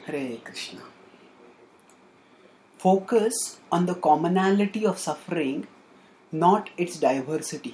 Hare Krishna. Focus on the commonality of suffering, not its diversity.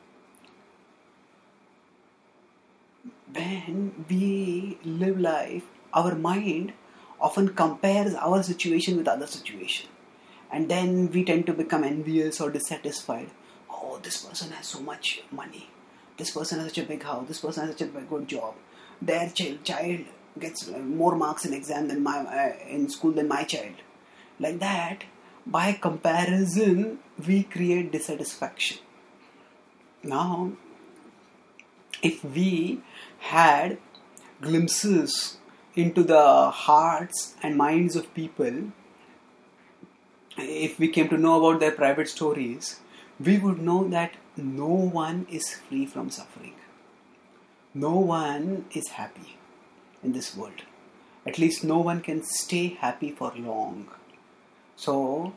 When we live life, our mind often compares our situation with other situation. And then we tend to become envious or dissatisfied. Oh, this person has so much money. This person has such a big house. This person has such a good job. Their child gets more marks in exam than in school than my child. Like that, by comparison, we create dissatisfaction. Now, if we had glimpses into the hearts and minds of people, if we came to know about their private stories, we would know that no one is free from suffering. No one is happy in this world. At least no one can stay happy for long. So,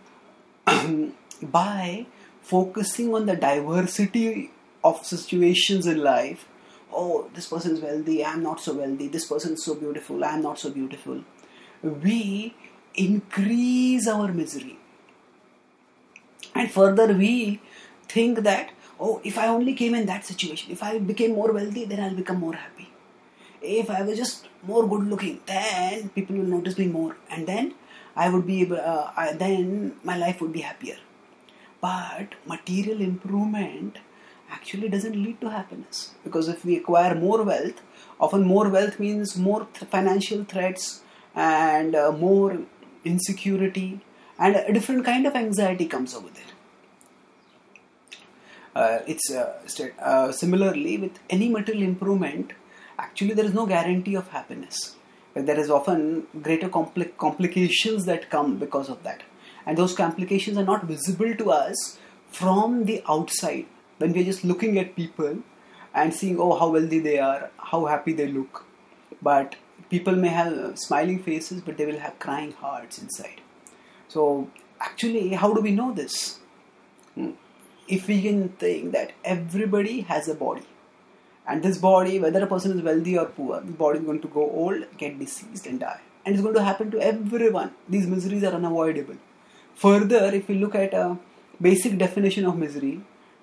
by focusing on the diversity of situations in life, oh, this person is wealthy, I am not so wealthy, this person is so beautiful, I am not so beautiful, we increase our misery. And further we think that, oh, if I only came in that situation, if I became more wealthy, then I'll become more happy. If I was just more good looking, then people will notice me more, and then I would be able, then my life would be happier. But material improvement actually doesn't lead to happiness, because if we acquire more wealth, often more wealth means more financial threats and more insecurity, and a different kind of anxiety comes over there. Similarly with any material improvement, actually there is no guarantee of happiness. There is often greater complications that come because of that, and those complications are not visible to us from the outside. When we are just looking at people and seeing, oh, how wealthy they are, how happy they look, but people may have smiling faces, but they will have crying hearts inside. So actually, how do we know this? If we can think that everybody has a body, and this body, whether a person is wealthy or poor, the body is going to grow old, get diseased and die. And it's going to happen to everyone. These miseries are unavoidable. Further, if we look at a basic definition of misery,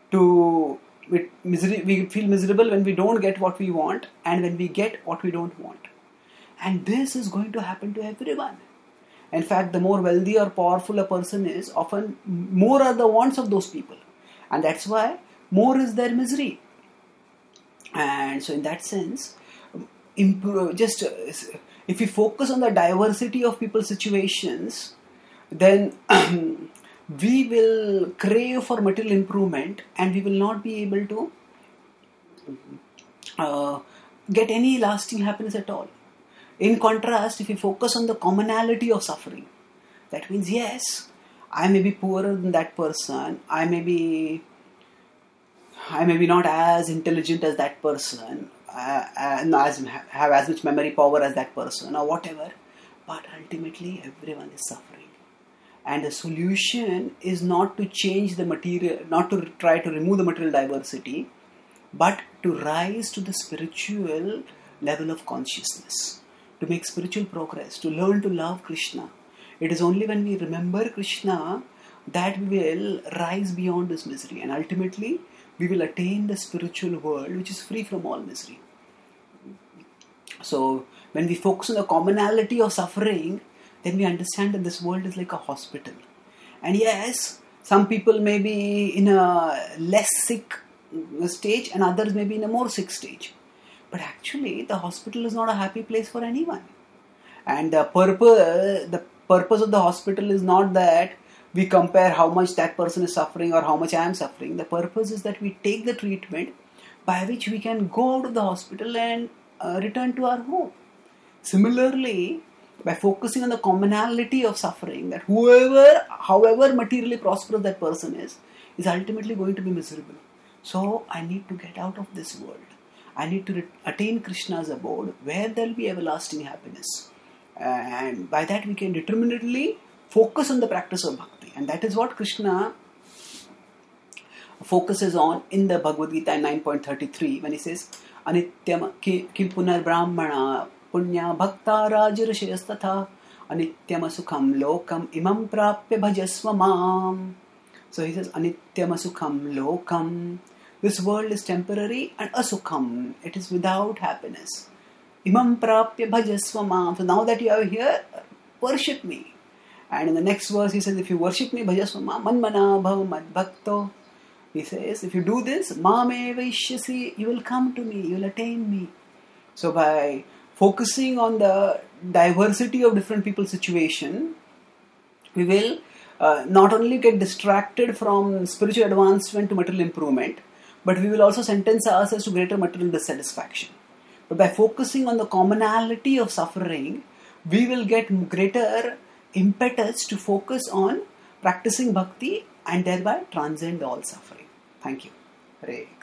we feel miserable when we don't get what we want and when we get what we don't want. And this is going to happen to everyone. In fact, the more wealthy or powerful a person is, often more are the wants of those people. And that's why more is their misery. And so in that sense, if we focus on the diversity of people's situations, then we will crave for material improvement and we will not be able to get any lasting happiness at all. In contrast, if we focus on the commonality of suffering, that means, yes, I may be poorer than that person, I may be not as intelligent as that person, have as much memory power as that person or whatever, but ultimately everyone is suffering. And the solution is not to change the material, not to try to remove the material diversity, but to rise to the spiritual level of consciousness, to make spiritual progress, to learn to love Krishna. It is only when we remember Krishna that we will rise beyond this misery, and ultimately we will attain the spiritual world which is free from all misery. So when we focus on the commonality of suffering, then we understand that this world is like a hospital. And yes, some people may be in a less sick stage and others may be in a more sick stage. But actually, the hospital is not a happy place for anyone. And the purpose of the hospital is not that we compare how much that person is suffering or how much I am suffering. The purpose is that we take the treatment by which we can go out of the hospital and return to our home. Similarly, by focusing on the commonality of suffering, that however materially prosperous that person is ultimately going to be miserable. So I need to get out of this world. I need to attain Krishna's abode where there will be everlasting happiness. And by that we can determinedly focus on the practice of bhakti. And that is what Krishna focuses on in the Bhagavad Gita 9.33 when he says, Anityam kim punar brahmana punya bhakta rajrishyastatha anityamasukham lokam imam prapya bhajasva mam. So he says anityamasukham lokam. This world is temporary and asukham. It is without happiness. Imam prapya bhajasva mam. So now that you are here, worship me. And in the next verse he says, if you worship me, bhajasva mam manmana bhav madbhakto. He says, if you do this, mame vaishyasi, you will come to me, you will attain me. So by focusing on the diversity of different people's situation, we will not only get distracted from spiritual advancement to material improvement, but we will also sentence ourselves to greater material dissatisfaction. But by focusing on the commonality of suffering, we will get greater impetus to focus on practicing bhakti and thereby transcend all suffering. Thank you. Hare